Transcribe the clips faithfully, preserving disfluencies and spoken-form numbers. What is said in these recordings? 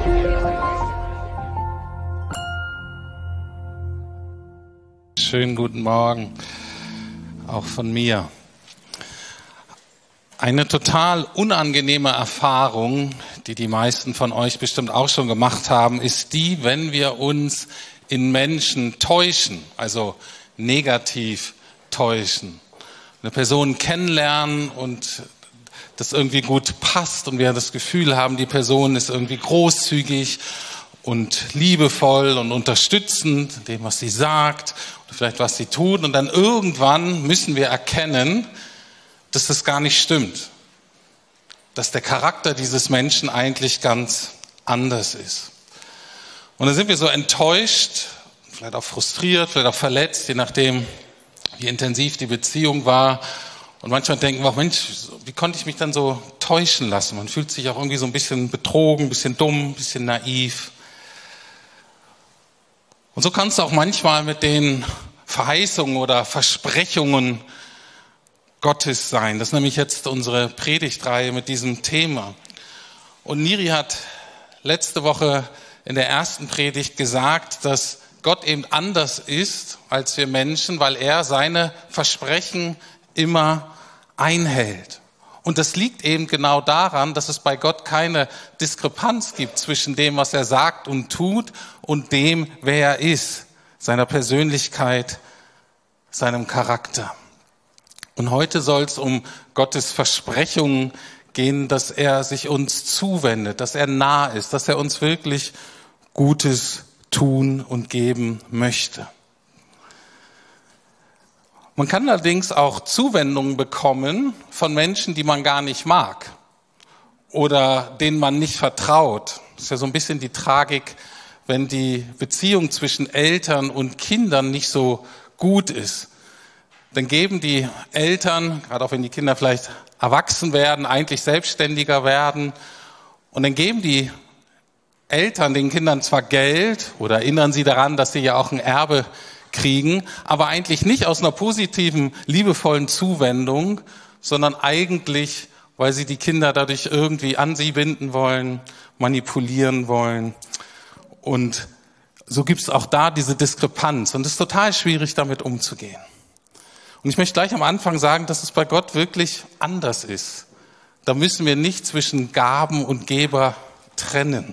Schönen guten Morgen, auch von mir. Eine total unangenehme Erfahrung, die die meisten von euch bestimmt auch schon gemacht haben, ist die, wenn wir uns in Menschen täuschen, also negativ täuschen. Eine Person kennenlernen und das irgendwie gut passt und wir das Gefühl haben, die Person ist irgendwie großzügig und liebevoll und unterstützend in dem, was sie sagt oder vielleicht was sie tut. Und dann irgendwann müssen wir erkennen, dass das gar nicht stimmt. Dass der Charakter dieses Menschen eigentlich ganz anders ist. Und dann sind wir so enttäuscht, vielleicht auch frustriert, vielleicht auch verletzt, je nachdem, wie intensiv die Beziehung war. Und manchmal denken wir auch, Mensch, wie konnte ich mich dann so täuschen lassen? Man fühlt sich auch irgendwie so ein bisschen betrogen, ein bisschen dumm, ein bisschen naiv. Und so kann es auch manchmal mit den Verheißungen oder Versprechungen Gottes sein. Das ist nämlich jetzt unsere Predigtreihe mit diesem Thema. Und Niri hat letzte Woche in der ersten Predigt gesagt, dass Gott eben anders ist als wir Menschen, weil er seine Versprechen immer einhält. Und das liegt eben genau daran, dass es bei Gott keine Diskrepanz gibt zwischen dem, was er sagt und tut und dem, wer er ist, seiner Persönlichkeit, seinem Charakter. Und heute soll es um Gottes Versprechungen gehen, dass er sich uns zuwendet, dass er nah ist, dass er uns wirklich Gutes tun und geben möchte. Man kann allerdings auch Zuwendungen bekommen von Menschen, die man gar nicht mag oder denen man nicht vertraut. Das ist ja so ein bisschen die Tragik, wenn die Beziehung zwischen Eltern und Kindern nicht so gut ist. Dann geben die Eltern, gerade auch wenn die Kinder vielleicht erwachsen werden, eigentlich selbstständiger werden, und dann geben die Eltern den Kindern zwar Geld oder erinnern sie daran, dass sie ja auch ein Erbe kriegen, aber eigentlich nicht aus einer positiven, liebevollen Zuwendung, sondern eigentlich, weil sie die Kinder dadurch irgendwie an sie binden wollen, manipulieren wollen. Und so gibt es auch da diese Diskrepanz und es ist total schwierig, damit umzugehen. Und ich möchte gleich am Anfang sagen, dass es bei Gott wirklich anders ist. Da müssen wir nicht zwischen Gaben und Geber trennen.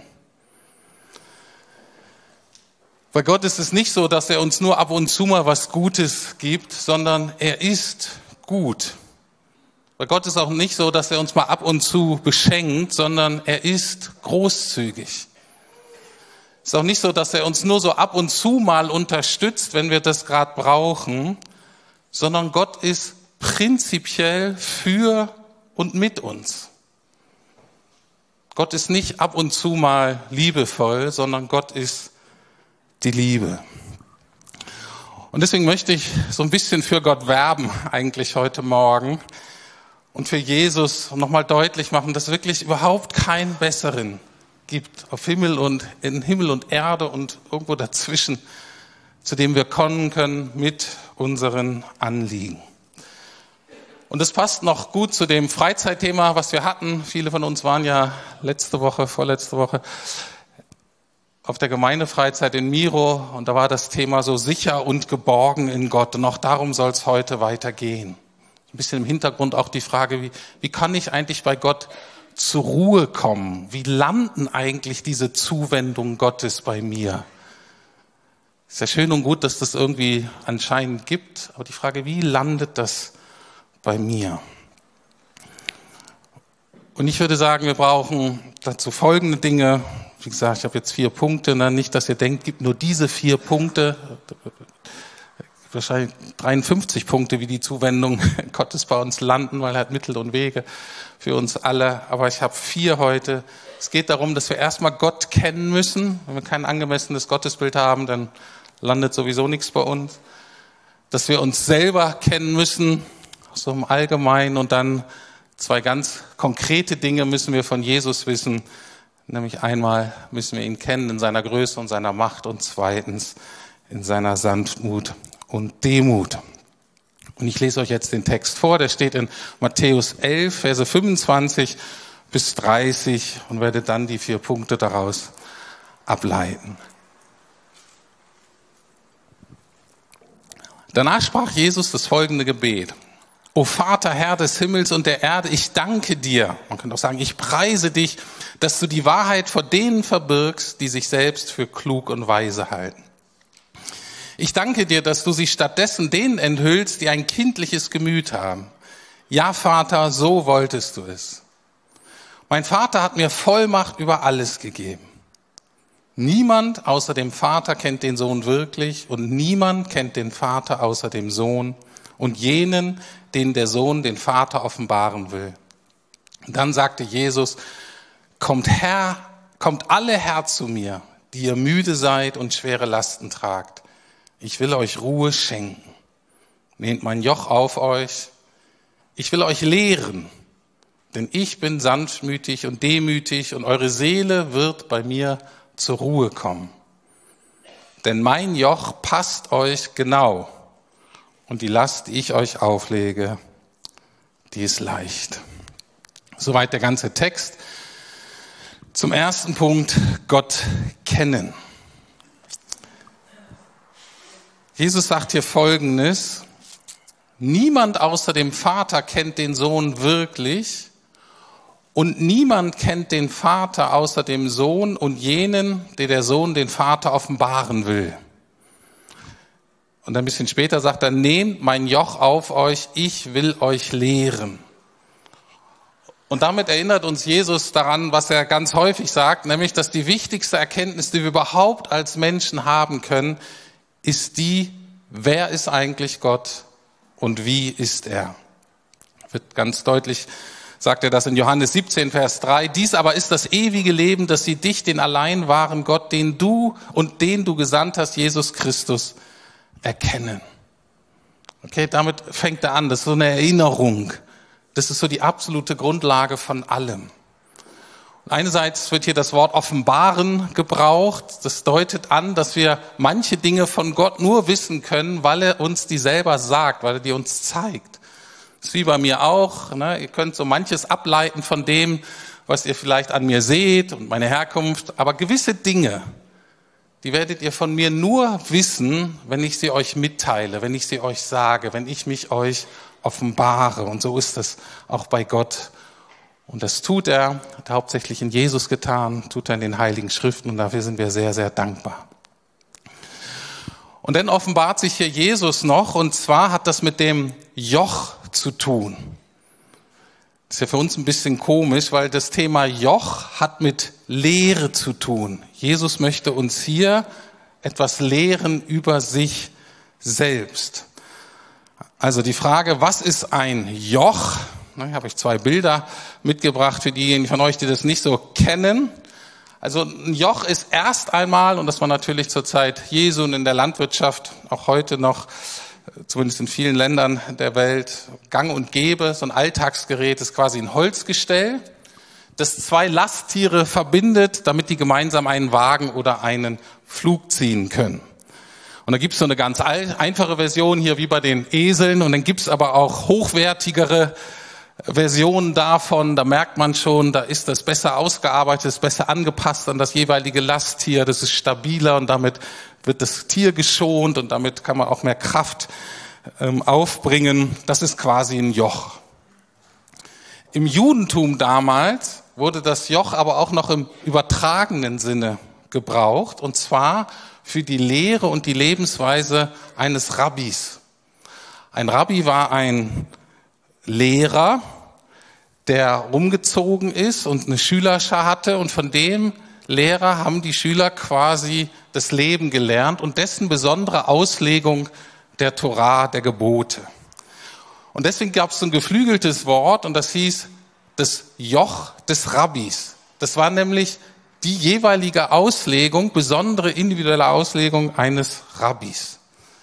Bei Gott ist es nicht so, dass er uns nur ab und zu mal was Gutes gibt, sondern er ist gut. Bei Gott ist es auch nicht so, dass er uns mal ab und zu beschenkt, sondern er ist großzügig. Es ist auch nicht so, dass er uns nur so ab und zu mal unterstützt, wenn wir das gerade brauchen, sondern Gott ist prinzipiell für und mit uns. Gott ist nicht ab und zu mal liebevoll, sondern Gott ist die Liebe. Und deswegen möchte ich so ein bisschen für Gott werben, eigentlich heute Morgen, und für Jesus nochmal deutlich machen, dass es wirklich überhaupt keinen besseren gibt auf Himmel und in Himmel und Erde und irgendwo dazwischen, zu dem wir kommen können mit unseren Anliegen. Und es passt noch gut zu dem Freizeitthema, was wir hatten. Viele von uns waren ja letzte Woche, vorletzte Woche auf der Gemeindefreizeit in Miro und da war das Thema so sicher und geborgen in Gott. Und auch darum soll es heute weitergehen. Ein bisschen im Hintergrund auch die Frage, wie, wie kann ich eigentlich bei Gott zur Ruhe kommen? Wie landen eigentlich diese Zuwendungen Gottes bei mir? Ist ja schön und gut, dass das irgendwie anscheinend gibt, aber die Frage, wie landet das bei mir? Und ich würde sagen, wir brauchen dazu folgende Dinge. Wie gesagt, ich habe jetzt vier Punkte. Nicht, dass ihr denkt, gibt nur diese vier Punkte. Wahrscheinlich dreiundfünfzig Punkte, wie die Zuwendung Gottes bei uns landen, weil er hat Mittel und Wege für uns alle. Aber ich habe vier heute. Es geht darum, dass wir erstmal Gott kennen müssen. Wenn wir kein angemessenes Gottesbild haben, dann landet sowieso nichts bei uns. Dass wir uns selber kennen müssen, so im Allgemeinen. Und dann zwei ganz konkrete Dinge müssen wir von Jesus wissen. Nämlich einmal müssen wir ihn kennen in seiner Größe und seiner Macht und zweitens in seiner Sanftmut und Demut. Und ich lese euch jetzt den Text vor, der steht in Matthäus elf, Verse fünfundzwanzig bis dreißig und werdet dann die vier Punkte daraus ableiten. Danach sprach Jesus das folgende Gebet. O Vater, Herr des Himmels und der Erde, ich danke dir, man kann auch sagen, ich preise dich, dass du die Wahrheit vor denen verbirgst, die sich selbst für klug und weise halten. Ich danke dir, dass du sie stattdessen denen enthüllst, die ein kindliches Gemüt haben. Ja, Vater, so wolltest du es. Mein Vater hat mir Vollmacht über alles gegeben. Niemand außer dem Vater kennt den Sohn wirklich und niemand kennt den Vater außer dem Sohn und jenen, denen der Sohn den Vater offenbaren will. Und dann sagte Jesus, kommt her, kommt alle her zu mir, die ihr müde seid und schwere Lasten tragt. Ich will euch Ruhe schenken. Nehmt mein Joch auf euch. Ich will euch lehren, denn ich bin sanftmütig und demütig und eure Seele wird bei mir zur Ruhe kommen. Denn mein Joch passt euch genau und die Last, die ich euch auflege, die ist leicht. Soweit der ganze Text. Zum ersten Punkt, Gott kennen. Jesus sagt hier Folgendes: Niemand außer dem Vater kennt den Sohn wirklich und niemand kennt den Vater außer dem Sohn und jenen, der der Sohn den Vater offenbaren will. Und ein bisschen später sagt er, nehmt mein Joch auf euch, ich will euch lehren. Und damit erinnert uns Jesus daran, was er ganz häufig sagt, nämlich, dass die wichtigste Erkenntnis, die wir überhaupt als Menschen haben können, ist die, wer ist eigentlich Gott und wie ist er? Wird ganz deutlich, sagt er das in Johannes siebzehn, Vers drei. Dies aber ist das ewige Leben, dass sie dich, den allein wahren Gott, den du und den du gesandt hast, Jesus Christus, erkennen. Okay, damit fängt er an. Das ist so eine Erinnerung. Das ist so die absolute Grundlage von allem. Und einerseits wird hier das Wort offenbaren gebraucht. Das deutet an, dass wir manche Dinge von Gott nur wissen können, weil er uns die selber sagt, weil er die uns zeigt. Das ist wie bei mir auch. Ne? Ihr könnt so manches ableiten von dem, was ihr vielleicht an mir seht und meine Herkunft. Aber gewisse Dinge, die werdet ihr von mir nur wissen, wenn ich sie euch mitteile, wenn ich sie euch sage, wenn ich mich euch offenbare. Und so ist es auch bei Gott. Und das tut er, hat er hauptsächlich in Jesus getan, tut er in den Heiligen Schriften und dafür sind wir sehr, sehr dankbar. Und dann offenbart sich hier Jesus noch und zwar hat das mit dem Joch zu tun. Das ist ja für uns ein bisschen komisch, weil das Thema Joch hat mit Lehre zu tun. Jesus möchte uns hier etwas lehren über sich selbst. Also die Frage, was ist ein Joch? Da habe ich zwei Bilder mitgebracht für diejenigen von euch, die das nicht so kennen. Also ein Joch ist erst einmal, und das war natürlich zur Zeit Jesu und in der Landwirtschaft, auch heute noch, zumindest in vielen Ländern der Welt, gang und gäbe. So ein Alltagsgerät ist quasi ein Holzgestell, das zwei Lasttiere verbindet, damit die gemeinsam einen Wagen oder einen Flug ziehen können. Und da gibt's so eine ganz einfache Version hier wie bei den Eseln und dann gibt's aber auch hochwertigere Versionen davon. Da merkt man schon, da ist das besser ausgearbeitet, ist besser angepasst an das jeweilige Lasttier, das ist stabiler und damit wird das Tier geschont und damit kann man auch mehr Kraft ähm, aufbringen. Das ist quasi ein Joch. Im Judentum damals wurde das Joch aber auch noch im übertragenen Sinne gebraucht und zwar für die Lehre und die Lebensweise eines Rabbis. Ein Rabbi war ein Lehrer, der rumgezogen ist und eine Schülerschar hatte und von dem Lehrer haben die Schüler quasi das Leben gelernt und dessen besondere Auslegung der Torah, der Gebote. Und deswegen gab es so ein geflügeltes Wort und das hieß das Joch des Rabbis. Das war nämlich die jeweilige Auslegung, besondere individuelle Auslegung eines Rabbis.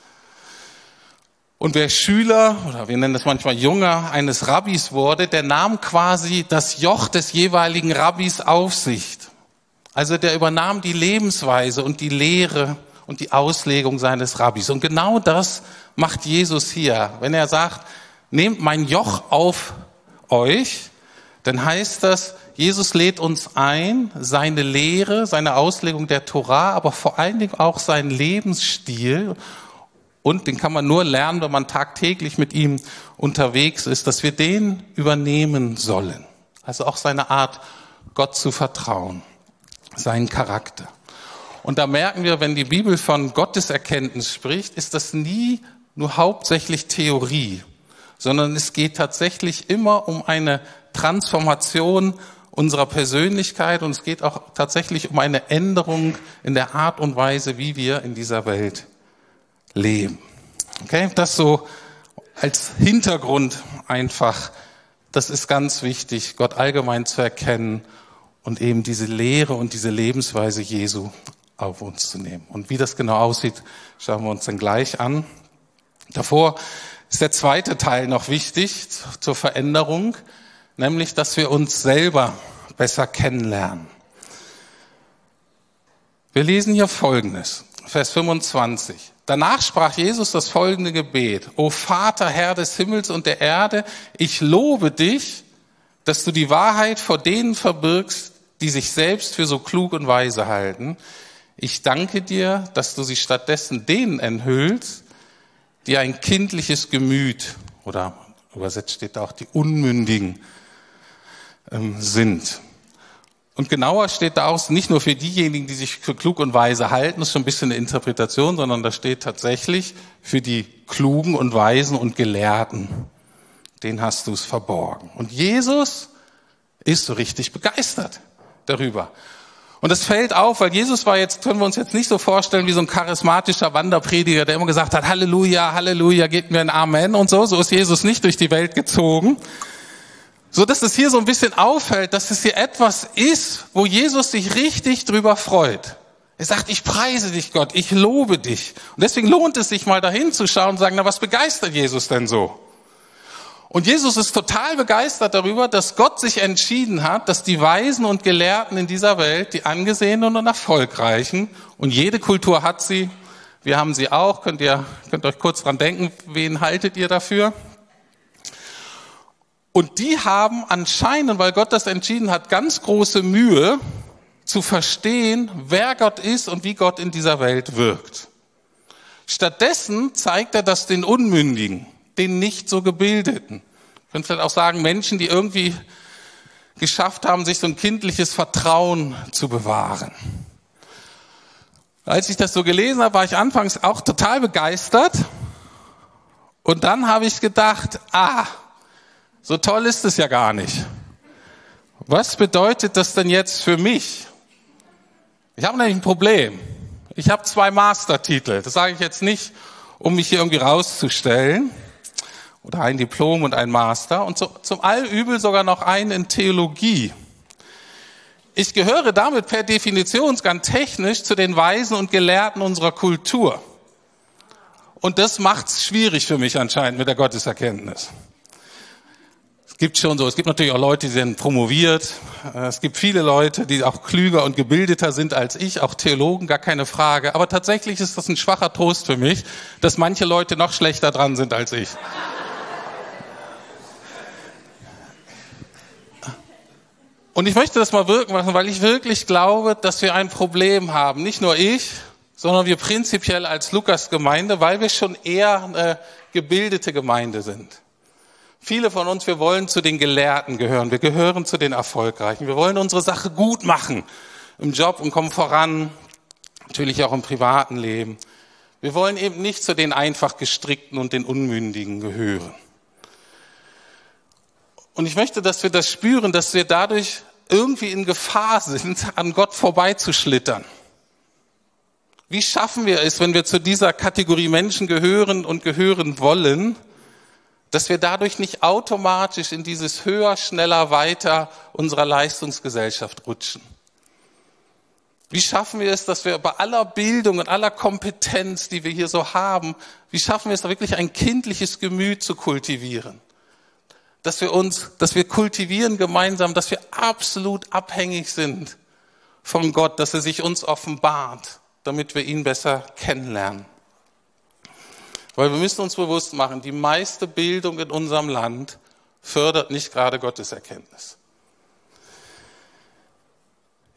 Und wer Schüler, oder wir nennen das manchmal Jünger, eines Rabbis wurde, der nahm quasi das Joch des jeweiligen Rabbis auf sich. Also der übernahm die Lebensweise und die Lehre und die Auslegung seines Rabbis. Und genau das macht Jesus hier. Wenn er sagt, nehmt mein Joch auf euch, dann heißt das, Jesus lädt uns ein, seine Lehre, seine Auslegung der Tora, aber vor allen Dingen auch seinen Lebensstil, und den kann man nur lernen, wenn man tagtäglich mit ihm unterwegs ist, dass wir den übernehmen sollen. Also auch seine Art, Gott zu vertrauen, seinen Charakter. Und da merken wir, wenn die Bibel von Gotteserkenntnis spricht, ist das nie nur hauptsächlich Theorie, sondern es geht tatsächlich immer um eine Transformation unserer Persönlichkeit und es geht auch tatsächlich um eine Änderung in der Art und Weise, wie wir in dieser Welt leben. Okay, das so als Hintergrund einfach, das ist ganz wichtig, Gott allgemein zu erkennen und eben diese Lehre und diese Lebensweise Jesu auf uns zu nehmen. Und wie das genau aussieht, schauen wir uns dann gleich an. Davor ist der zweite Teil noch wichtig zur Veränderung, nämlich, dass wir uns selber besser kennenlernen. Wir lesen hier Folgendes, Vers fünfundzwanzig. Danach sprach Jesus das folgende Gebet: O Vater, Herr des Himmels und der Erde, ich lobe dich, dass du die Wahrheit vor denen verbirgst, die sich selbst für so klug und weise halten. Ich danke dir, dass du sie stattdessen denen enthüllst, die ein kindliches Gemüt, oder übersetzt steht auch die Unmündigen, ähm, sind. Und genauer steht da auch nicht nur für diejenigen, die sich für klug und weise halten, das ist schon ein bisschen eine Interpretation, sondern da steht tatsächlich für die Klugen und Weisen und Gelehrten. Den hast du es verborgen. Und Jesus ist so richtig begeistert darüber. Und das fällt auf, weil Jesus war jetzt, können wir uns jetzt nicht so vorstellen, wie so ein charismatischer Wanderprediger, der immer gesagt hat, Halleluja, Halleluja, gebt mir ein Amen und so. So ist Jesus nicht durch die Welt gezogen. So dass es hier so ein bisschen auffällt, dass es hier etwas ist, wo Jesus sich richtig drüber freut. Er sagt, ich preise dich, Gott, ich lobe dich. Und deswegen lohnt es sich mal dahin zu schauen und sagen, na, was begeistert Jesus denn so? Und Jesus ist total begeistert darüber, dass Gott sich entschieden hat, dass die Weisen und Gelehrten in dieser Welt, die Angesehenen und Erfolgreichen, und jede Kultur hat sie, wir haben sie auch, könnt ihr, könnt euch kurz dran denken, wen haltet ihr dafür? Und die haben anscheinend, weil Gott das entschieden hat, ganz große Mühe zu verstehen, wer Gott ist und wie Gott in dieser Welt wirkt. Stattdessen zeigt er das den Unmündigen, den nicht so Gebildeten. Ich könnte vielleicht auch sagen, Menschen, die irgendwie geschafft haben, sich so ein kindliches Vertrauen zu bewahren. Als ich das so gelesen habe, war ich anfangs auch total begeistert. Und dann habe ich gedacht, ah, so toll ist es ja gar nicht. Was bedeutet das denn jetzt für mich? Ich habe nämlich ein Problem. Ich habe zwei Mastertitel. Das sage ich jetzt nicht, um mich hier irgendwie rauszustellen. Oder ein Diplom und ein Master. Und so, zum Allübel sogar noch einen in Theologie. Ich gehöre damit per Definition ganz technisch zu den Weisen und Gelehrten unserer Kultur. Und das macht es schwierig für mich anscheinend mit der Gotteserkenntnis. Es gibt schon so, es gibt natürlich auch Leute, die sind promoviert. Es gibt viele Leute, die auch klüger und gebildeter sind als ich, auch Theologen, gar keine Frage. Aber tatsächlich ist das ein schwacher Trost für mich, dass manche Leute noch schlechter dran sind als ich. Und ich möchte das mal wirken machen, weil ich wirklich glaube, dass wir ein Problem haben. Nicht nur ich, sondern wir prinzipiell als Lukas-Gemeinde, weil wir schon eher eine gebildete Gemeinde sind. Viele von uns, wir wollen zu den Gelehrten gehören, wir gehören zu den Erfolgreichen. Wir wollen unsere Sache gut machen im Job und kommen voran, natürlich auch im privaten Leben. Wir wollen eben nicht zu den einfach Gestrickten und den Unmündigen gehören. Und ich möchte, dass wir das spüren, dass wir dadurch irgendwie in Gefahr sind, an Gott vorbeizuschlittern. Wie schaffen wir es, wenn wir zu dieser Kategorie Menschen gehören und gehören wollen, dass wir dadurch nicht automatisch in dieses höher, schneller, weiter unserer Leistungsgesellschaft rutschen? Wie schaffen wir es, dass wir bei aller Bildung und aller Kompetenz, die wir hier so haben, wie schaffen wir es da wirklich ein kindliches Gemüt zu kultivieren? Dass wir uns, dass wir kultivieren gemeinsam, dass wir absolut abhängig sind von Gott, dass er sich uns offenbart, damit wir ihn besser kennenlernen. Weil wir müssen uns bewusst machen, die meiste Bildung in unserem Land fördert nicht gerade Gotteserkenntnis.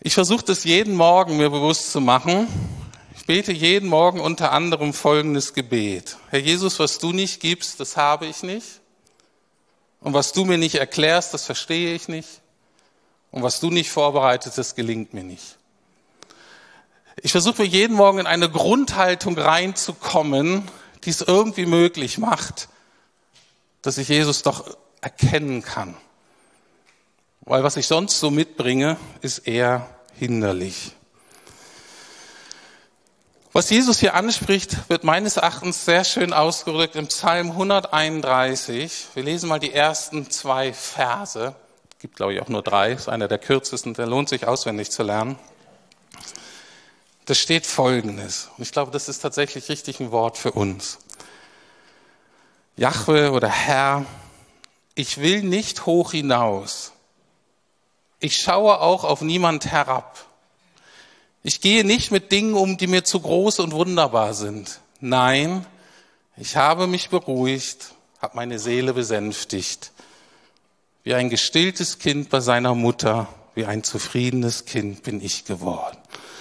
Ich versuche das jeden Morgen mir bewusst zu machen. Ich bete jeden Morgen unter anderem folgendes Gebet. Herr Jesus, was du nicht gibst, das habe ich nicht. Und was du mir nicht erklärst, das verstehe ich nicht. Und was du nicht vorbereitet, das gelingt mir nicht. Ich versuche mir jeden Morgen in eine Grundhaltung reinzukommen, die es irgendwie möglich macht, dass ich Jesus doch erkennen kann. Weil was ich sonst so mitbringe, ist eher hinderlich. Was Jesus hier anspricht, wird meines Erachtens sehr schön ausgedrückt im Psalm hunderteinunddreißig. Wir lesen mal die ersten zwei Verse. Es gibt, glaube ich, auch nur drei. Das ist einer der kürzesten, der lohnt sich auswendig zu lernen. Da steht Folgendes. Und ich glaube, das ist tatsächlich richtig ein Wort für uns. Jahwe oder Herr, ich will nicht hoch hinaus. Ich schaue auch auf niemand herab. Ich gehe nicht mit Dingen um, die mir zu groß und wunderbar sind. Nein, ich habe mich beruhigt, habe meine Seele besänftigt. Wie ein gestilltes Kind bei seiner Mutter, wie ein zufriedenes Kind bin ich geworden.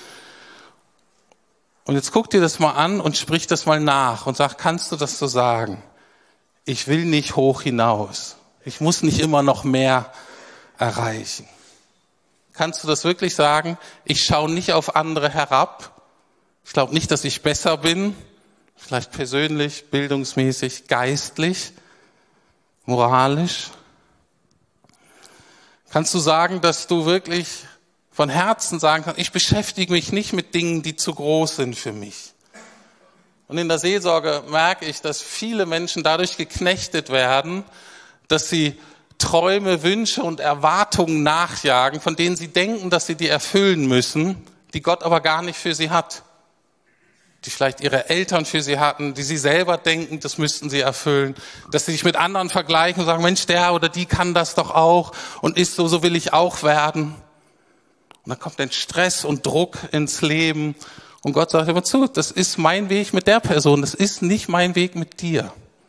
Und jetzt guck dir das mal an und sprich das mal nach und sag, kannst du das so sagen? Ich will nicht hoch hinaus. Ich muss nicht immer noch mehr erreichen. Kannst du das wirklich sagen? Ich schaue nicht auf andere herab. Ich glaube nicht, dass ich besser bin. Vielleicht persönlich, bildungsmäßig, geistlich, moralisch. Kannst du sagen, dass du wirklich von Herzen sagen kannst, ich beschäftige mich nicht mit Dingen, die zu groß sind für mich. Und in der Seelsorge merke ich, dass viele Menschen dadurch geknechtet werden, dass sie Träume, Wünsche und Erwartungen nachjagen, von denen sie denken, dass sie die erfüllen müssen, die Gott aber gar nicht für sie hat. Die vielleicht ihre Eltern für sie hatten, die sie selber denken, das müssten sie erfüllen. Dass sie sich mit anderen vergleichen und sagen, Mensch, der oder die kann das doch auch und ist so, so will ich auch werden. Und dann kommt ein Stress und Druck ins Leben. Und Gott sagt immer zu, das ist mein Weg mit der Person, das ist nicht mein Weg mit dir.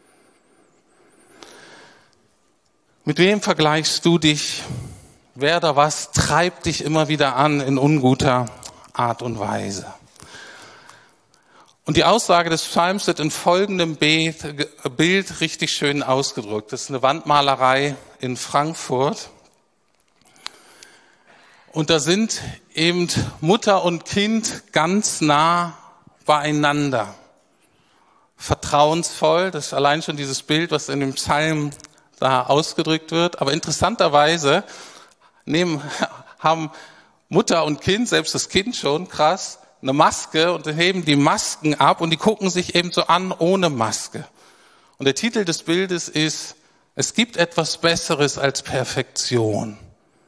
Mit wem vergleichst du dich? Wer oder was treibt dich immer wieder an in unguter Art und Weise? Und die Aussage des Psalms wird in folgendem Bild richtig schön ausgedrückt. Das ist eine Wandmalerei in Frankfurt. Und da sind eben Mutter und Kind ganz nah beieinander. Vertrauensvoll, das ist allein schon dieses Bild, was in dem Psalm da ausgedrückt wird. Aber interessanterweise nehmen, haben Mutter und Kind, selbst das Kind schon, krass, eine Maske und heben die Masken ab und die gucken sich eben so an ohne Maske. Und der Titel des Bildes ist, es gibt etwas Besseres als Perfektion.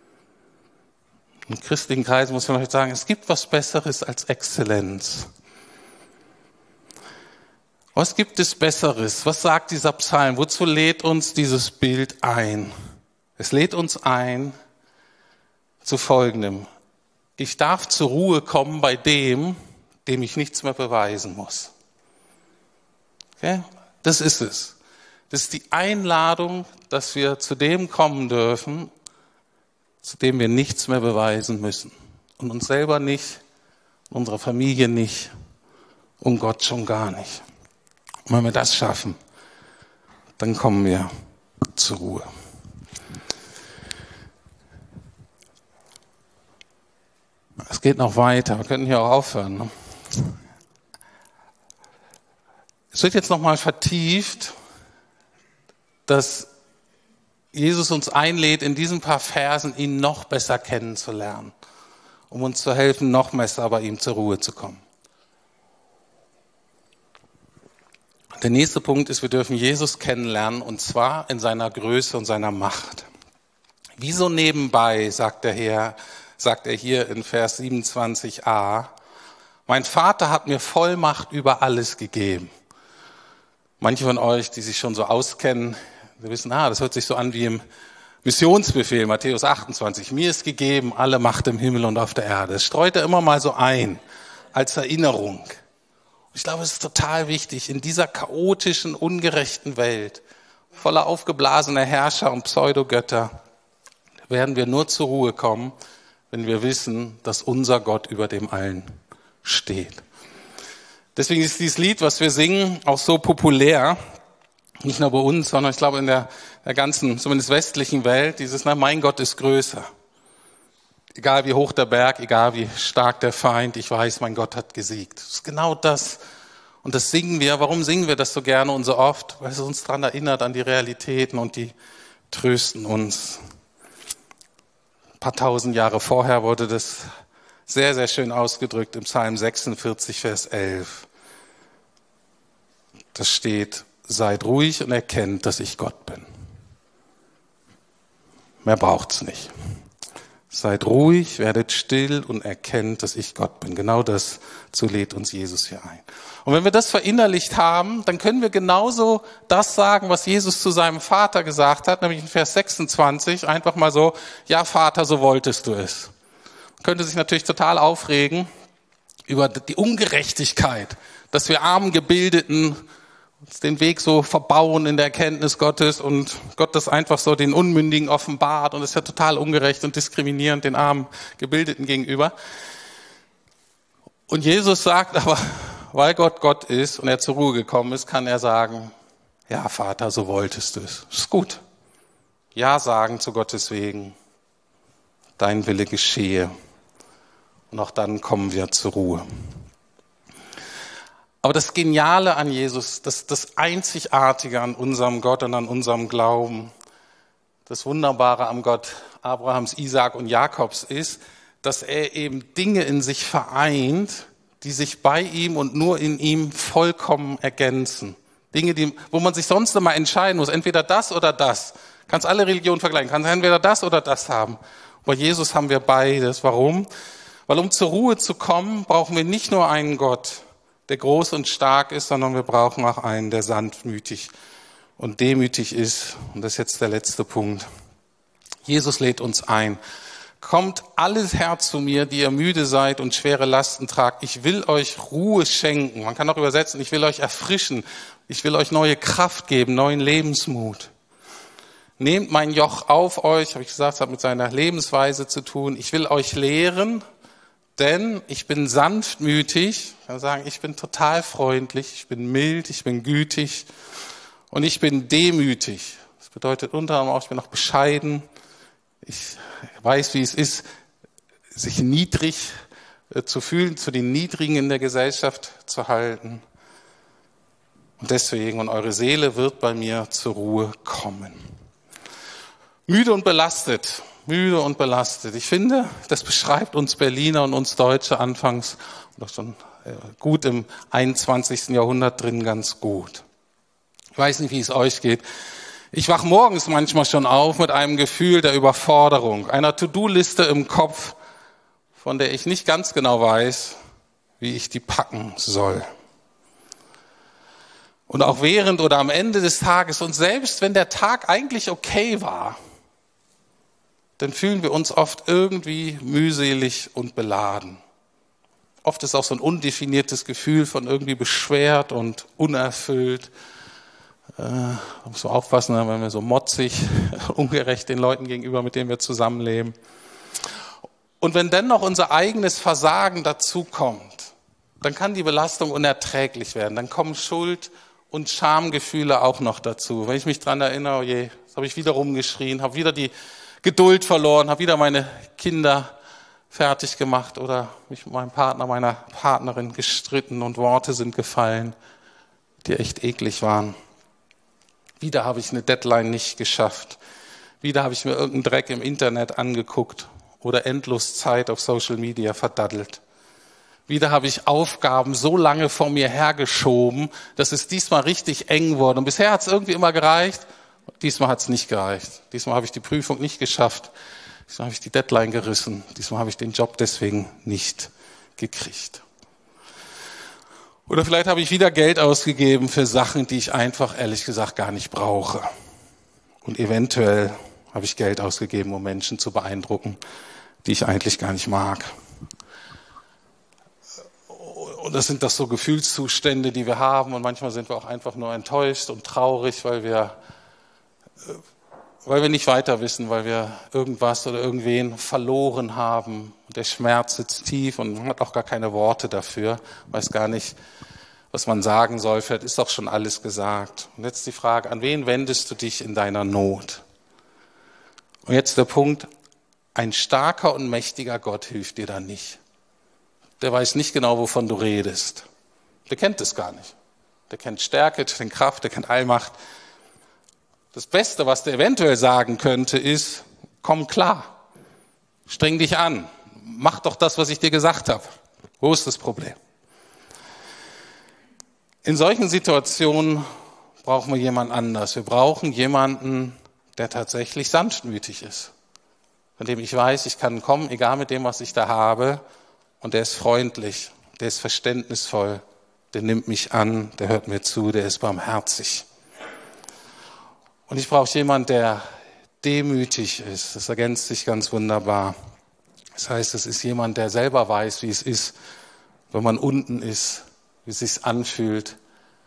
In christlichen Kreisen muss man vielleicht sagen, es gibt was Besseres als Exzellenz. Was gibt es Besseres? Was sagt dieser Psalm? Wozu lädt uns dieses Bild ein? Es lädt uns ein zu Folgendem. Ich darf zur Ruhe kommen bei dem, dem ich nichts mehr beweisen muss. Okay? Das ist es. Das ist die Einladung, dass wir zu dem kommen dürfen, zu dem wir nichts mehr beweisen müssen. Und uns selber nicht, unsere Familie nicht und Gott schon gar nicht. Und wenn wir das schaffen, dann kommen wir zur Ruhe. Es geht noch weiter, wir könnten hier auch aufhören. Ne? Es wird jetzt nochmal vertieft, dass Jesus uns einlädt, in diesen paar Versen ihn noch besser kennenzulernen, um uns zu helfen, noch besser bei ihm zur Ruhe zu kommen. Der nächste Punkt ist, wir dürfen Jesus kennenlernen, und zwar in seiner Größe und seiner Macht. Wie so nebenbei, sagt der Herr, sagt er hier in Vers siebenundzwanzig a, mein Vater hat mir Vollmacht über alles gegeben. Manche von euch, die sich schon so auskennen, die wissen, ah, das hört sich so an wie im Missionsbefehl, Matthäus achtundzwanzig. Mir ist gegeben alle Macht im Himmel und auf der Erde. Das streut er immer mal so ein, als Erinnerung. Ich glaube, es ist total wichtig, in dieser chaotischen, ungerechten Welt, voller aufgeblasener Herrscher und Pseudogötter, werden wir nur zur Ruhe kommen, wenn wir wissen, dass unser Gott über dem allen steht. Deswegen ist dieses Lied, was wir singen, auch so populär. Nicht nur bei uns, sondern ich glaube in der, der ganzen, zumindest westlichen Welt, dieses, na, mein Gott ist größer. Egal wie hoch der Berg, egal wie stark der Feind, ich weiß, mein Gott hat gesiegt. Das ist genau das. Und das singen wir. Warum singen wir das so gerne und so oft? Weil es uns daran erinnert, an die Realitäten und die trösten uns. Ein paar tausend Jahre vorher wurde das sehr, sehr schön ausgedrückt im Psalm sechsundvierzig, Vers elf. Das steht, seid ruhig und erkennt, dass ich Gott bin. Mehr braucht's nicht. Seid ruhig, werdet still und erkennt, dass ich Gott bin. Genau das, so lädt uns Jesus hier ein. Und wenn wir das verinnerlicht haben, dann können wir genauso das sagen, was Jesus zu seinem Vater gesagt hat, nämlich in Vers sechsundzwanzig, einfach mal so, ja Vater, so wolltest du es. Man könnte sich natürlich total aufregen über die Ungerechtigkeit, dass wir armen Gebildeten uns den Weg so verbauen in der Erkenntnis Gottes und Gott das einfach so den Unmündigen offenbart und ist ja total ungerecht und diskriminierend den armen Gebildeten gegenüber. Und Jesus sagt aber, weil Gott Gott ist und er zur Ruhe gekommen ist, kann er sagen, ja Vater, so wolltest du es. Ist gut. Ja sagen zu Gottes Wegen, dein Wille geschehe. Und auch dann kommen wir zur Ruhe. Aber das Geniale an Jesus, das, das Einzigartige an unserem Gott und an unserem Glauben, das Wunderbare am Gott Abrahams, Isaak und Jakobs ist, dass er eben Dinge in sich vereint, die sich bei ihm und nur in ihm vollkommen ergänzen. Dinge, die, wo man sich sonst immer entscheiden muss, entweder das oder das. Kannst alle Religionen vergleichen, kannst entweder das oder das haben. Bei Jesus haben wir beides. Warum? Weil um zur Ruhe zu kommen, brauchen wir nicht nur einen Gott, der groß und stark ist, sondern wir brauchen auch einen, der sanftmütig und demütig ist. Und das ist jetzt der letzte Punkt. Jesus lädt uns ein. Kommt alles her zu mir, die ihr müde seid und schwere Lasten tragt. Ich will euch Ruhe schenken. Man kann auch übersetzen, ich will euch erfrischen. Ich will euch neue Kraft geben, neuen Lebensmut. Nehmt mein Joch auf euch, habe ich gesagt, es hat mit seiner Lebensweise zu tun. Ich will euch lehren, denn ich bin sanftmütig. Ich kann sagen, ich bin total freundlich, ich bin mild, ich bin gütig und ich bin demütig. Das bedeutet unter anderem auch, ich bin auch bescheiden. Ich weiß, wie es ist, sich niedrig zu fühlen, zu den Niedrigen in der Gesellschaft zu halten. Und deswegen, und eure Seele wird bei mir zur Ruhe kommen. Müde und belastet, müde und belastet. Ich finde, das beschreibt uns Berliner und uns Deutsche anfangs, oder schon gut im einundzwanzigsten Jahrhundert drin, ganz gut. Ich weiß nicht, wie es euch geht. Ich wach morgens manchmal schon auf mit einem Gefühl der Überforderung, einer To-Do-Liste im Kopf, von der ich nicht ganz genau weiß, wie ich die packen soll. Und auch während oder am Ende des Tages und selbst wenn der Tag eigentlich okay war, dann fühlen wir uns oft irgendwie mühselig und beladen. Oft ist auch so ein undefiniertes Gefühl von irgendwie beschwert und unerfüllt. Äh, da muss man aufpassen, wenn wir so motzig, ungerecht den Leuten gegenüber, mit denen wir zusammenleben. Und wenn dann noch unser eigenes Versagen dazukommt, dann kann die Belastung unerträglich werden. Dann kommen Schuld- und Schamgefühle auch noch dazu. Wenn ich mich dran erinnere, oh je, jetzt habe ich wieder rumgeschrien, habe wieder die Geduld verloren, habe wieder meine Kinder fertig gemacht oder mich mit meinem Partner, meiner Partnerin gestritten und Worte sind gefallen, die echt eklig waren. Wieder habe ich eine Deadline nicht geschafft. Wieder habe ich mir irgendeinen Dreck im Internet angeguckt oder endlos Zeit auf Social Media verdaddelt. Wieder habe ich Aufgaben so lange vor mir hergeschoben, dass es diesmal richtig eng wurde. Und bisher hat es irgendwie immer gereicht. Diesmal hat es nicht gereicht. Diesmal habe ich die Prüfung nicht geschafft. Diesmal habe ich die Deadline gerissen. Diesmal habe ich den Job deswegen nicht gekriegt. Oder vielleicht habe ich wieder Geld ausgegeben für Sachen, die ich einfach ehrlich gesagt gar nicht brauche. Und eventuell habe ich Geld ausgegeben, um Menschen zu beeindrucken, die ich eigentlich gar nicht mag. Und das sind das so Gefühlszustände, die wir haben. Und manchmal sind wir auch einfach nur enttäuscht und traurig, weil wir weil wir nicht weiter wissen, weil wir irgendwas oder irgendwen verloren haben. Der Schmerz sitzt tief und man hat auch gar keine Worte dafür, weiß gar nicht, was man sagen soll. Vielleicht ist auch schon alles gesagt. Und jetzt die Frage, an wen wendest du dich in deiner Not? Und jetzt der Punkt, ein starker und mächtiger Gott hilft dir da nicht. Der weiß nicht genau, wovon du redest. Der kennt es gar nicht. Der kennt Stärke, der kennt Kraft, der kennt Allmacht. Das Beste, was der eventuell sagen könnte, ist, komm klar, streng dich an, mach doch das, was ich dir gesagt habe. Wo ist das Problem? In solchen Situationen brauchen wir jemand anders. Wir brauchen jemanden, der tatsächlich sanftmütig ist. Von dem ich weiß, ich kann kommen, egal mit dem, was ich da habe. Und der ist freundlich, der ist verständnisvoll, der nimmt mich an, der hört mir zu, der ist barmherzig. Und ich brauche jemanden, der demütig ist. Das ergänzt sich ganz wunderbar. Das heißt, es ist jemand, der selber weiß, wie es ist, wenn man unten ist, wie es sich anfühlt,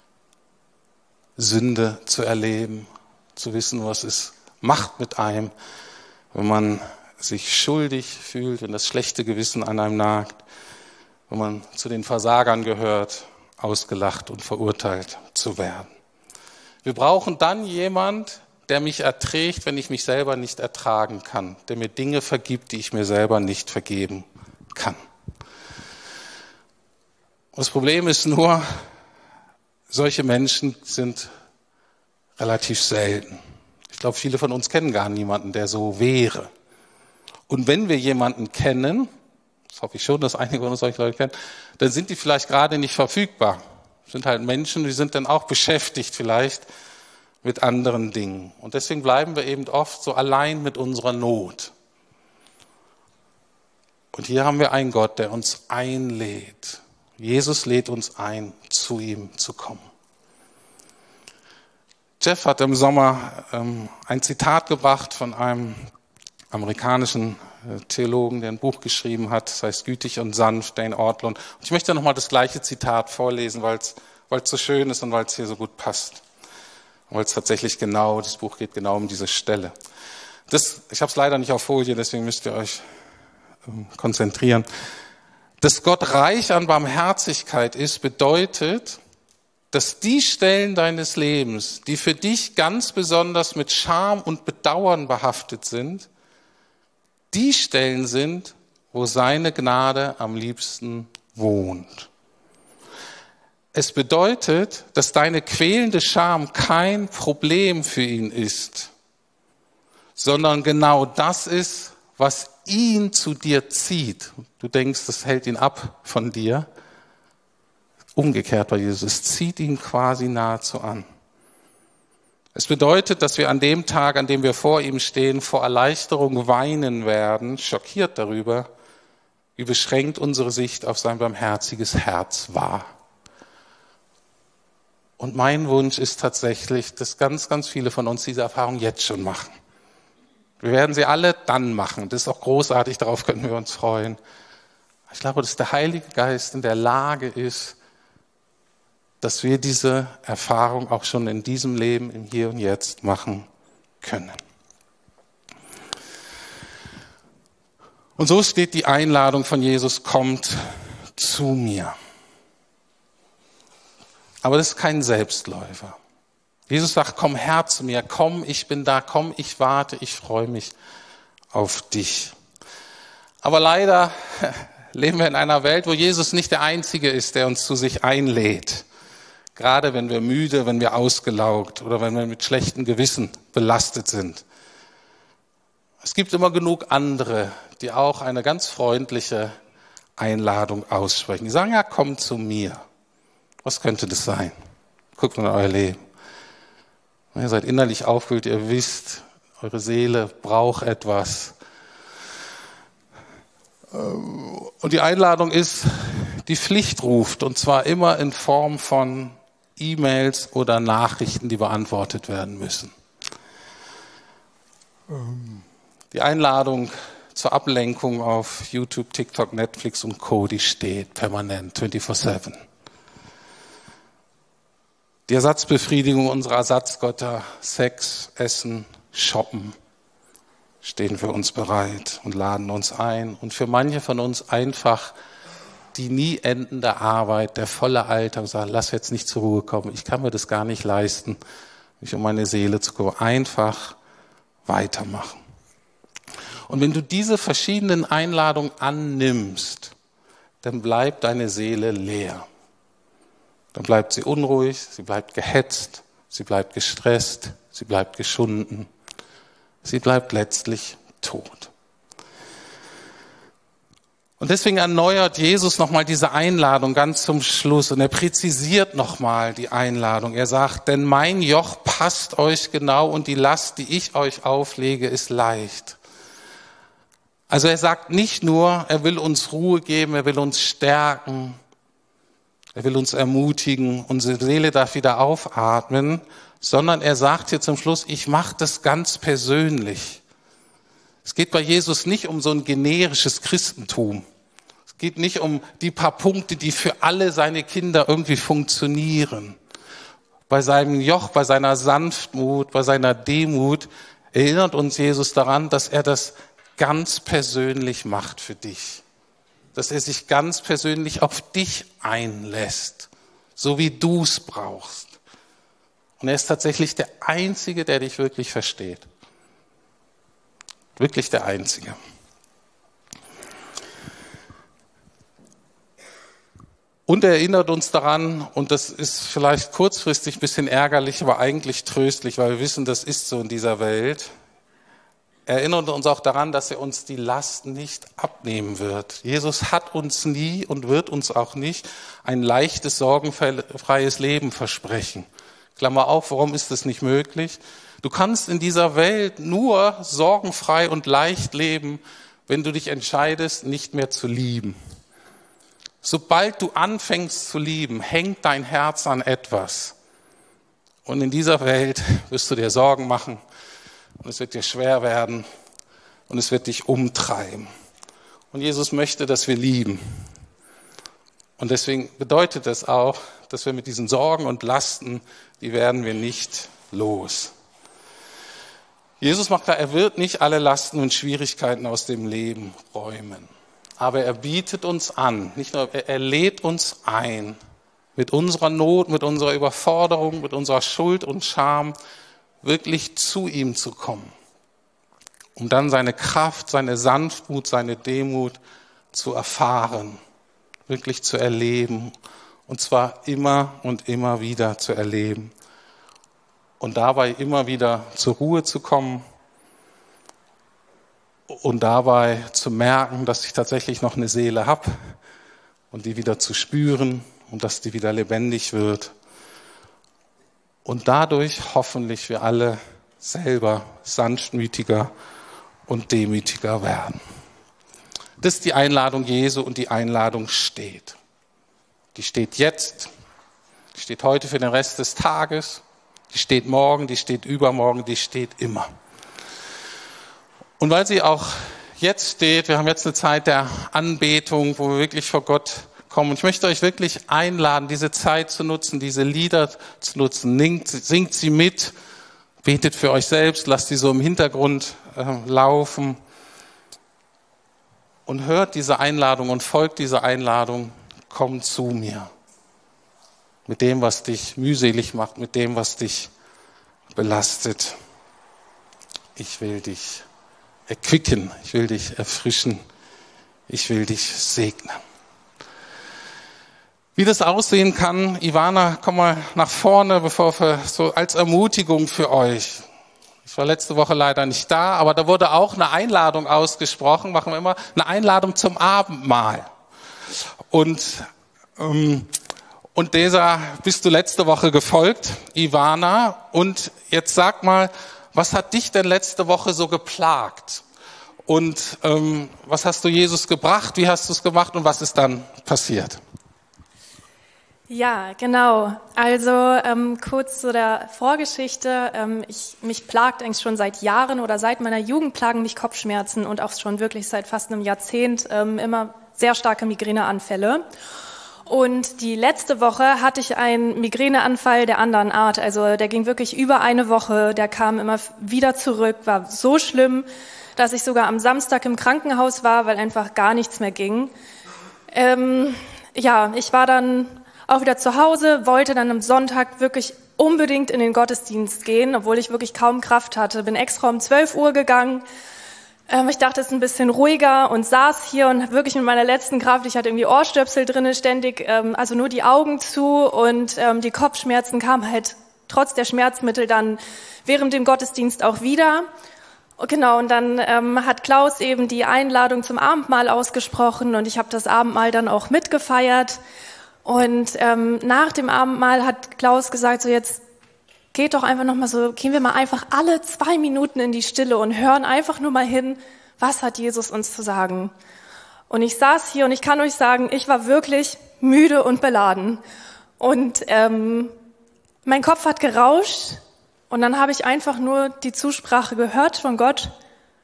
Sünde zu erleben, zu wissen, was es macht mit einem, wenn man sich schuldig fühlt, wenn das schlechte Gewissen an einem nagt, wenn man zu den Versagern gehört, ausgelacht und verurteilt zu werden. Wir brauchen dann jemand, der mich erträgt, wenn ich mich selber nicht ertragen kann, der mir Dinge vergibt, die ich mir selber nicht vergeben kann. Das Problem ist nur, solche Menschen sind relativ selten. Ich glaube, viele von uns kennen gar niemanden, der so wäre. Und wenn wir jemanden kennen, das hoffe ich schon, dass einige von uns solche Leute kennen, dann sind die vielleicht gerade nicht verfügbar. Das sind halt Menschen, die sind dann auch beschäftigt vielleicht mit anderen Dingen. Und deswegen bleiben wir eben oft so allein mit unserer Not. Und hier haben wir einen Gott, der uns einlädt. Jesus lädt uns ein, zu ihm zu kommen. Jeff hat im Sommer ähm, ein Zitat gebracht von einem amerikanischen äh, Theologen, der ein Buch geschrieben hat, das heißt Gütig und sanft, Dane Ortlund. Und ich möchte nochmal das gleiche Zitat vorlesen, weil es weil es so schön ist und weil es hier so gut passt. Und weil es tatsächlich genau, das Buch geht genau um diese Stelle. Das, ich habe es leider nicht auf Folie, deswegen müsst ihr euch ähm, konzentrieren. Dass Gott reich an Barmherzigkeit ist, bedeutet, dass die Stellen deines Lebens, die für dich ganz besonders mit Scham und Bedauern behaftet sind, die Stellen sind, wo seine Gnade am liebsten wohnt. Es bedeutet, dass deine quälende Scham kein Problem für ihn ist, sondern genau das ist, was ihn zu dir zieht. Du denkst, das hält ihn ab von dir. Umgekehrt bei Jesus, es zieht ihn quasi nahezu an. Es bedeutet, dass wir an dem Tag, an dem wir vor ihm stehen, vor Erleichterung weinen werden, schockiert darüber, wie beschränkt unsere Sicht auf sein barmherziges Herz war. Und mein Wunsch ist tatsächlich, dass ganz, ganz viele von uns diese Erfahrung jetzt schon machen. Wir werden sie alle dann machen. Das ist auch großartig, darauf können wir uns freuen. Ich glaube, dass der Heilige Geist in der Lage ist, dass wir diese Erfahrung auch schon in diesem Leben, im Hier und Jetzt machen können. Und so steht die Einladung von Jesus, kommt zu mir. Aber das ist kein Selbstläufer. Jesus sagt, komm her zu mir, komm, ich bin da, komm, ich warte, ich freue mich auf dich. Aber leider leben wir in einer Welt, wo Jesus nicht der Einzige ist, der uns zu sich einlädt. Gerade wenn wir müde, wenn wir ausgelaugt oder wenn wir mit schlechtem Gewissen belastet sind. Es gibt immer genug andere, die auch eine ganz freundliche Einladung aussprechen. Die sagen, ja, komm zu mir. Was könnte das sein? Guckt mal in euer Leben. Ihr seid innerlich aufgewühlt, ihr wisst, eure Seele braucht etwas. Und die Einladung ist, die Pflicht ruft, und zwar immer in Form von E-Mails oder Nachrichten, die beantwortet werden müssen. Die Einladung zur Ablenkung auf YouTube, TikTok, Netflix und Co., die steht permanent, vierundzwanzig sieben. Die Ersatzbefriedigung unserer Ersatzgötter, Sex, Essen, shoppen, stehen für uns bereit und laden uns ein. Und für manche von uns einfach die nie endende Arbeit, der volle Alltag, sagen, lass jetzt nicht zur Ruhe kommen, ich kann mir das gar nicht leisten, mich um meine Seele zu kümmern. Einfach weitermachen. Und wenn du diese verschiedenen Einladungen annimmst, dann bleibt deine Seele leer. Dann bleibt sie unruhig, sie bleibt gehetzt, sie bleibt gestresst, sie bleibt geschunden, sie bleibt letztlich tot. Und deswegen erneuert Jesus nochmal diese Einladung ganz zum Schluss und er präzisiert nochmal die Einladung. Er sagt, denn mein Joch passt euch genau und die Last, die ich euch auflege, ist leicht. Also er sagt nicht nur, er will uns Ruhe geben, er will uns stärken, er will uns ermutigen, unsere Seele darf wieder aufatmen, sondern er sagt hier zum Schluss, ich mache das ganz persönlich. Es geht bei Jesus nicht um so ein generisches Christentum. Es geht nicht um die paar Punkte, die für alle seine Kinder irgendwie funktionieren. Bei seinem Joch, bei seiner Sanftmut, bei seiner Demut erinnert uns Jesus daran, dass er das ganz persönlich macht für dich. Dass er sich ganz persönlich auf dich einlässt, so wie du es brauchst. Und er ist tatsächlich der Einzige, der dich wirklich versteht. Wirklich der Einzige. Und er erinnert uns daran, und das ist vielleicht kurzfristig ein bisschen ärgerlich, aber eigentlich tröstlich, weil wir wissen, das ist so in dieser Welt. Er erinnert uns auch daran, dass er uns die Last nicht abnehmen wird. Jesus hat uns nie und wird uns auch nicht ein leichtes, sorgenfreies Leben versprechen. Klammer auf, warum ist das nicht möglich? Du kannst in dieser Welt nur sorgenfrei und leicht leben, wenn du dich entscheidest, nicht mehr zu lieben. Sobald du anfängst zu lieben, hängt dein Herz an etwas. Und in dieser Welt wirst du dir Sorgen machen und es wird dir schwer werden und es wird dich umtreiben. Und Jesus möchte, dass wir lieben. Und deswegen bedeutet das auch, dass wir mit diesen Sorgen und Lasten, die werden wir nicht los. Jesus macht klar, er wird nicht alle Lasten und Schwierigkeiten aus dem Leben räumen. Aber er bietet uns an, nicht nur, er lädt uns ein, mit unserer Not, mit unserer Überforderung, mit unserer Schuld und Scham wirklich zu ihm zu kommen, um dann seine Kraft, seine Sanftmut, seine Demut zu erfahren, wirklich zu erleben und zwar immer und immer wieder zu erleben und dabei immer wieder zur Ruhe zu kommen und dabei zu merken, dass ich tatsächlich noch eine Seele habe und die wieder zu spüren und dass die wieder lebendig wird. Und dadurch hoffentlich wir alle selber sanftmütiger und demütiger werden. Das ist die Einladung Jesu und die Einladung steht. Die steht jetzt, die steht heute für den Rest des Tages, die steht morgen, die steht übermorgen, die steht immer. Und weil sie auch jetzt steht, wir haben jetzt eine Zeit der Anbetung, wo wir wirklich vor Gott kommen. Und ich möchte euch wirklich einladen, diese Zeit zu nutzen, diese Lieder zu nutzen. Singt, singt sie mit, betet für euch selbst, lasst sie so im Hintergrund äh, laufen und hört diese Einladung und folgt dieser Einladung, komm zu mir. Mit dem, was dich mühselig macht, mit dem, was dich belastet. Ich will dich erquicken, ich will dich erfrischen, ich will dich segnen. Wie das aussehen kann, Ivana, komm mal nach vorne, bevor wir so als Ermutigung für euch. Ich war letzte Woche leider nicht da, aber da wurde auch eine Einladung ausgesprochen, machen wir immer, eine Einladung zum Abendmahl. Und, ähm, und dieser bist du letzte Woche gefolgt, Ivana. Und jetzt sag mal, was hat dich denn letzte Woche so geplagt? Und ähm, was hast du Jesus gebracht? Wie hast du es gemacht? Und was ist dann passiert? Ja, genau. Also ähm, kurz zu der Vorgeschichte. Ähm, ich, mich plagt eigentlich schon seit Jahren oder seit meiner Jugend plagen mich Kopfschmerzen und auch schon wirklich seit fast einem Jahrzehnt ähm, immer sehr starke Migräneanfälle. Und die letzte Woche hatte ich einen Migräneanfall der anderen Art. Also der ging wirklich über eine Woche. Der kam immer wieder zurück, war so schlimm, dass ich sogar am Samstag im Krankenhaus war, weil einfach gar nichts mehr ging. Ähm, ja, ich war dann auch wieder zu Hause, wollte dann am Sonntag wirklich unbedingt in den Gottesdienst gehen, obwohl ich wirklich kaum Kraft hatte. Bin extra um zwölf Uhr gegangen. Ähm, ich dachte, es ist ein bisschen ruhiger und saß hier und wirklich mit meiner letzten Kraft. Ich hatte irgendwie Ohrstöpsel drinne ständig, ähm, also nur die Augen zu und ähm, die Kopfschmerzen kamen halt trotz der Schmerzmittel dann während dem Gottesdienst auch wieder. Genau, und dann ähm, hat Klaus eben die Einladung zum Abendmahl ausgesprochen und ich habe das Abendmahl dann auch mitgefeiert. Und ähm, nach dem Abendmahl hat Klaus gesagt, so jetzt geht doch einfach nochmal so, gehen wir mal einfach alle zwei Minuten in die Stille und hören einfach nur mal hin, was hat Jesus uns zu sagen. Und ich saß hier und ich kann euch sagen, ich war wirklich müde und beladen. Und ähm, mein Kopf hat gerauscht. Und dann habe ich einfach nur die Zusprache gehört von Gott,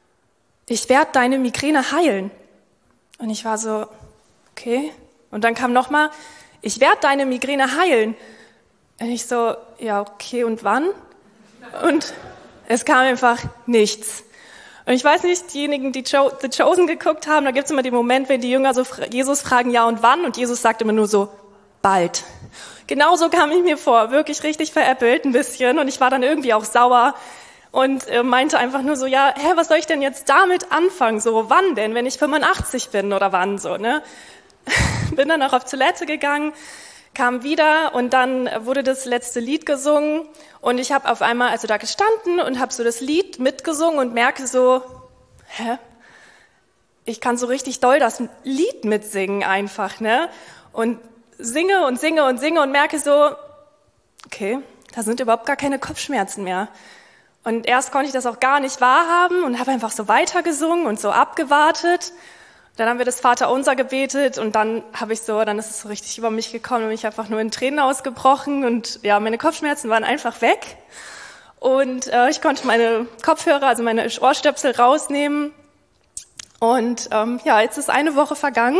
ich werde deine Migräne heilen. Und ich war so, okay. Und dann kam nochmal, ich werde deine Migräne heilen. Und ich so, ja, okay, und wann? Und es kam einfach nichts. Und ich weiß nicht, diejenigen, die The Chosen geguckt haben, da gibt es immer den Moment, wenn die Jünger so Jesus fragen, ja und wann? Und Jesus sagt immer nur so, bald. Genauso kam ich mir vor, wirklich richtig veräppelt ein bisschen und ich war dann irgendwie auch sauer und äh, meinte einfach nur so, ja, hä, was soll ich denn jetzt damit anfangen, so, wann denn, wenn ich fünfundachtzig bin oder wann, so, ne? Bin dann auch auf Toilette gegangen, kam wieder und dann wurde das letzte Lied gesungen und ich habe auf einmal also da gestanden und habe so das Lied mitgesungen und merke so, hä, ich kann so richtig doll das Lied mitsingen einfach, ne? Und singe und singe und singe und merke so, okay, da sind überhaupt gar keine Kopfschmerzen mehr. Und erst konnte ich das auch gar nicht wahrhaben und habe einfach so weitergesungen und so abgewartet. Dann haben wir das Vaterunser gebetet und dann habe ich so, dann ist es so richtig über mich gekommen und ich einfach nur in Tränen ausgebrochen und ja, meine Kopfschmerzen waren einfach weg. Und äh, ich konnte meine Kopfhörer, also meine Ohrstöpsel rausnehmen. Und ähm, ja, jetzt ist eine Woche vergangen.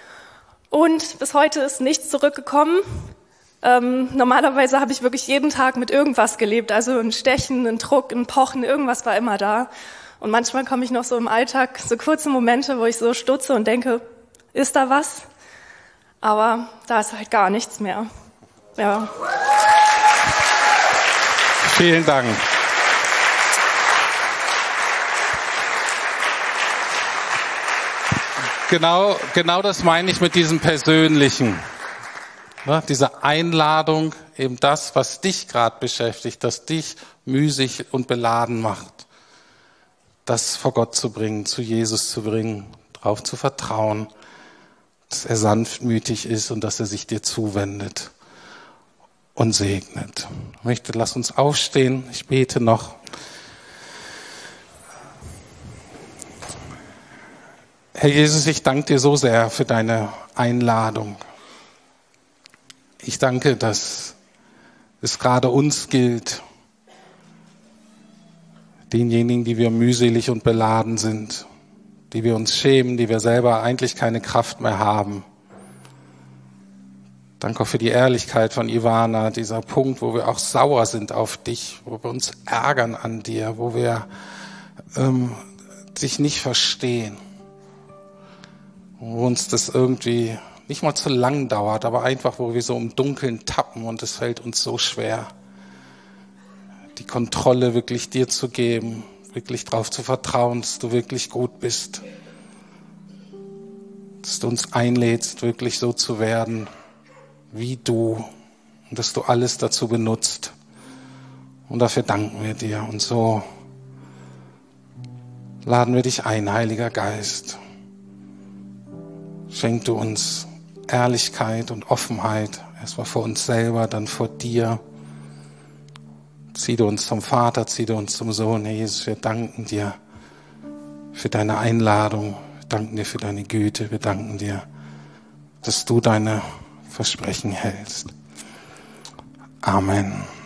Und bis heute ist nichts zurückgekommen. Ähm, normalerweise habe ich wirklich jeden Tag mit irgendwas gelebt. Also ein Stechen, ein Druck, ein Pochen, irgendwas war immer da. Und manchmal komme ich noch so im Alltag, so kurze Momente, wo ich so stutze und denke, ist da was? Aber da ist halt gar nichts mehr. Ja. Vielen Dank. Genau, genau das meine ich mit diesem Persönlichen. Ja, diese Einladung, eben das, was dich gerade beschäftigt, das dich müßig und beladen macht, das vor Gott zu bringen, zu Jesus zu bringen, darauf zu vertrauen, dass er sanftmütig ist und dass er sich dir zuwendet und segnet. Ich möchte, lass uns aufstehen, ich bete noch. Herr Jesus, ich danke dir so sehr für deine Einladung. Ich danke, dass es gerade uns gilt, denjenigen, die wir mühselig und beladen sind, die wir uns schämen, die wir selber eigentlich keine Kraft mehr haben. Danke auch für die Ehrlichkeit von Ivana, dieser Punkt, wo wir auch sauer sind auf dich, wo wir uns ärgern an dir, wo wir ähm, dich nicht verstehen. Wo uns das irgendwie nicht mal zu lang dauert, aber einfach, wo wir so im Dunkeln tappen und es fällt uns so schwer, die Kontrolle wirklich dir zu geben, wirklich darauf zu vertrauen, dass du wirklich gut bist, dass du uns einlädst, wirklich so zu werden wie du und dass du alles dazu benutzt. Und dafür danken wir dir und so laden wir dich ein, Heiliger Geist. Schenk du uns Ehrlichkeit und Offenheit, erstmal vor uns selber, dann vor dir. Zieh du uns zum Vater, zieh du uns zum Sohn. Herr Jesus, wir danken dir für deine Einladung, wir danken dir für deine Güte, wir danken dir, dass du deine Versprechen hältst. Amen.